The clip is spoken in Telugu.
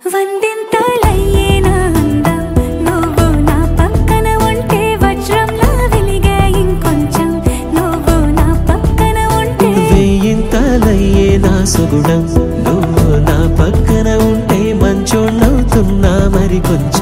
వందింతలయ్యేనా అందం నువ్వు నా పక్కన ఉంటే వజ్రంలా వెలిగే ఇంకొంచెం నువ్వు నా పక్కన ఉంటే వేయింతలయ్యేనా సుగుణం నువ్వు నా పక్కన ఉంటే మంచోళ్ళవుతున్నా మరి కొంచెం